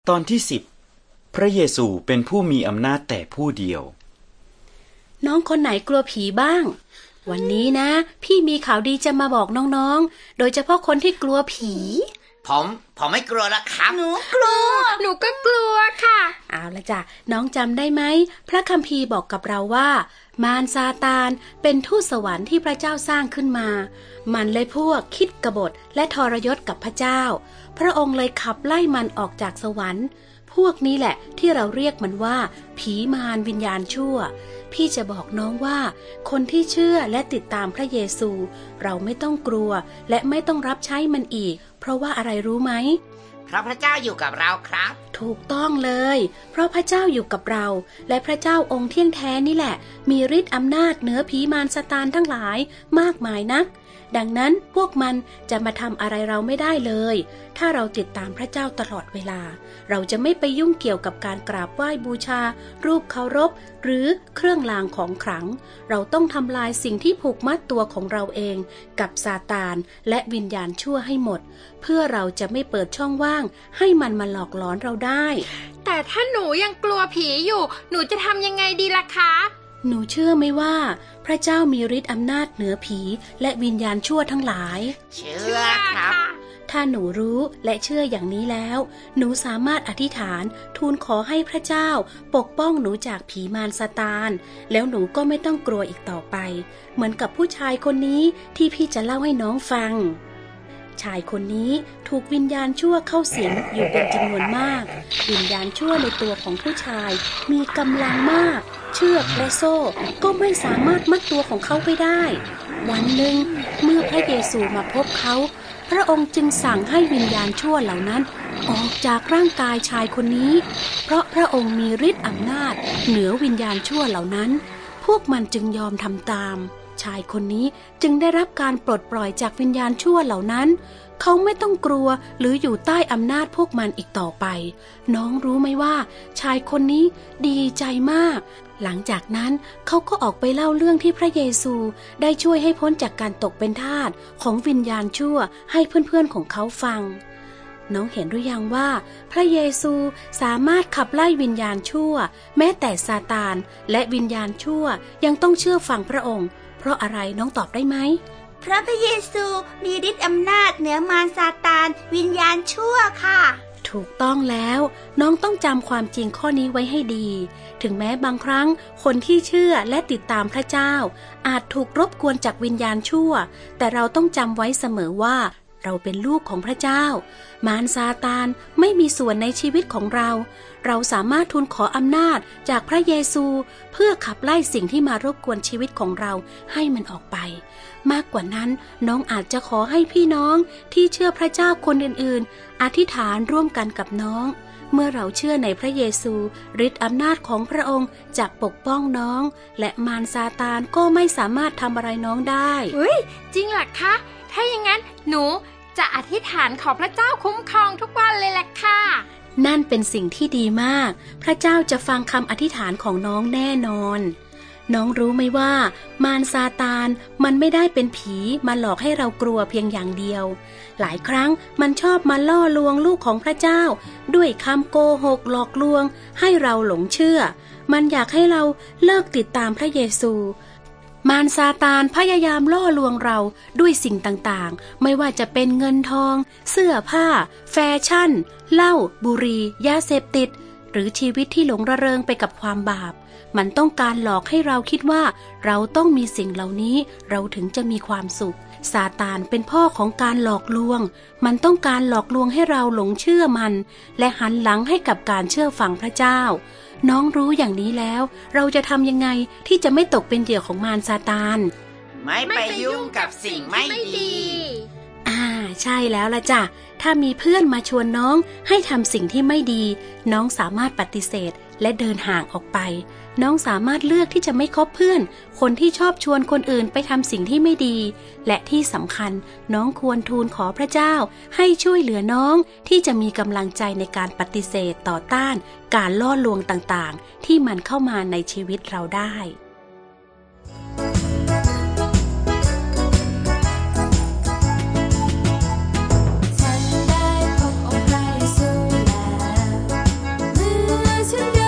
ตอนที่10พระเยซูเป็นผู้มีอำนาจแต่ผู้เดียวน้องคนไหนกลัวผีบ้างวันนี้นะพี่มีข่าวดีจะมาบอกน้องๆโดยเฉพาะคนที่กลัวผีผมไม่กลัวละครับหนูกลัวหนูก็กลัวค่ะเอาละจ้ะน้องจำได้ไหมพระคัมภีร์บอกกับเราว่ามารซาตานเป็นทูตสวรรค์ที่พระเจ้าสร้างขึ้นมามันเลยพวกคิดกบฏและทรยศกับพระเจ้าพระองค์เลยขับไล่มันออกจากสวรรค์พวกนี้แหละที่เราเรียกมันว่าผีมารวิญญาณชั่วพี่จะบอกน้องว่าคนที่เชื่อและติดตามพระเยซูเราไม่ต้องกลัวและไม่ต้องรับใช้มันอีกเพราะว่าอะไรรู้ไหมเพราะพระเจ้าอยู่กับเราครับถูกต้องเลยเพราะพระเจ้าอยู่กับเราและพระเจ้าองค์เที่ยงแท้นี่แหละมีฤทธิ์อำนาจเหนือผีมารซาตานทั้งหลายมากมายนักดังนั้นพวกมันจะมาทำอะไรเราไม่ได้เลยถ้าเราติดตามพระเจ้าตลอดเวลาเราจะไม่ไปยุ่งเกี่ยวกับการกราบไหว้บูชารูปเคารพหรือเครื่องรางของขลังเราต้องทำลายสิ่งที่ผูกมัดตัวของเราเองกับซาตานและวิญญาณชั่วให้หมดเพื่อเราจะไม่เปิดช่องว่างให้มันมาหลอกหลอนเราได้แต่ถ้าหนูยังกลัวผีอยู่หนูจะทำยังไงดีล่ะคะหนูเชื่อไหมว่าพระเจ้ามีฤทธิ์อำนาจเหนือผีและวิญญาณชั่วทั้งหลายเชื่อครับถ้าหนูรู้และเชื่ออย่างนี้แล้วหนูสามารถอธิษฐานทูลขอให้พระเจ้าปกป้องหนูจากผีมารซาตานแล้วหนูก็ไม่ต้องกลัวอีกต่อไปเหมือนกับผู้ชายคนนี้ที่พี่จะเล่าให้น้องฟังชายคนนี้ถูกวิญญาณชั่วเข้าสิงอยู่เป็นจำนวนมากวิญญาณชั่วในตัวของผู้ชายมีกำลังมากเชือกและโซ่ก็ไม่สามารถมัดตัวของเขาไว้ได้วันหนึ่งเมื่อพระเยซูมาพบเขาพระองค์จึงสั่งให้วิญญาณชั่วเหล่านั้นออกจากร่างกายชายคนนี้เพราะพระองค์มีฤทธิ์อำนาจเหนือวิญญาณชั่วเหล่านั้นพวกมันจึงยอมทำตามชายคนนี้จึงได้รับการปลดปล่อยจากวิญญาณชั่วเหล่านั้นเขาไม่ต้องกลัวหรืออยู่ใต้อำนาจพวกมันอีกต่อไปน้องรู้ไหมว่าชายคนนี้ดีใจมากหลังจากนั้นเขาก็ออกไปเล่าเรื่องที่พระเยซูได้ช่วยให้พ้นจากการตกเป็นทาสของวิญญาณชั่วให้เพื่อนๆของเขาฟังน้องเห็นหรือยังว่าพระเยซูสามารถขับไล่วิญญาณชั่วแม้แต่ซาตานและวิญญาณชั่วยังต้องเชื่อฟังพระองค์เพราะอะไรน้องตอบได้ไหมเพราะพระเยซูมีฤทธิ์อำนาจเหนือมารซาตานวิญญาณชั่วค่ะถูกต้องแล้วน้องต้องจำความจริงข้อนี้ไว้ให้ดีถึงแม้บางครั้งคนที่เชื่อและติดตามพระเจ้าอาจถูกรบกวนจากวิญญาณชั่วแต่เราต้องจำไว้เสมอว่าเราเป็นลูกของพระเจ้ามารซาตานไม่มีส่วนในชีวิตของเราสามารถทูลขออำนาจจากพระเยซูเพื่อขับไล่สิ่งที่มารบกวนชีวิตของเราให้มันออกไปมากกว่านั้นน้องอาจจะขอให้พี่น้องที่เชื่อพระเจ้าคนอื่นๆอธิษฐานร่วมกันกับน้องเมื่อเราเชื่อในพระเยซูฤทธิ์อำนาจของพระองค์จะปกป้องน้องและมารซาตานก็ไม่สามารถทำอะไรน้องได้จริงเหรอคะถ้าอย่างนั้นหนูจะอธิษฐานขอพระเจ้าคุ้มครองทุกวันเลยแหละค่ะนั่นเป็นสิ่งที่ดีมากพระเจ้าจะฟังคำอธิษฐานของน้องแน่นอนน้องรู้ไหมว่ามารซาตานมันไม่ได้เป็นผีมาหลอกให้เรากลัวเพียงอย่างเดียวหลายครั้งมันชอบมาล่อลวงลูกของพระเจ้าด้วยคำโกหกหลอกลวงให้เราหลงเชื่อมันอยากให้เราเลิกติดตามพระเยซูมารซาตานพยายามล่อลวงเราด้วยสิ่งต่างๆไม่ว่าจะเป็นเงินทองเสื้อผ้าแฟชั่นเหล้าบุหรี่ยาเสพติดหรือชีวิตที่หลงระเริงไปกับความบาปมันต้องการหลอกให้เราคิดว่าเราต้องมีสิ่งเหล่านี้เราถึงจะมีความสุขซาตานเป็นพ่อของการหลอกลวงมันต้องการหลอกลวงให้เราหลงเชื่อมันและหันหลังให้กับการเชื่อฟังพระเจ้าน้องรู้อย่างนี้แล้วเราจะทำยังไงที่จะไม่ตกเป็นเหยื่อของมารซาตานไม่ไปยุ่งกับสิ่งไม่ดีใช่แล้วล่ะจ้ะถ้ามีเพื่อนมาชวนน้องให้ทำสิ่งที่ไม่ดีน้องสามารถปฏิเสธและเดินห่างออกไปน้องสามารถเลือกที่จะไม่คบเพื่อนคนที่ชอบชวนคนอื่นไปทำสิ่งที่ไม่ดีและที่สำคัญน้องควรทูลขอพระเจ้าให้ช่วยเหลือน้องที่จะมีกำลังใจในการปฏิเสธต่อต้านการล่อลวงต่างๆที่มันเข้ามาในชีวิตเราได้ฉัน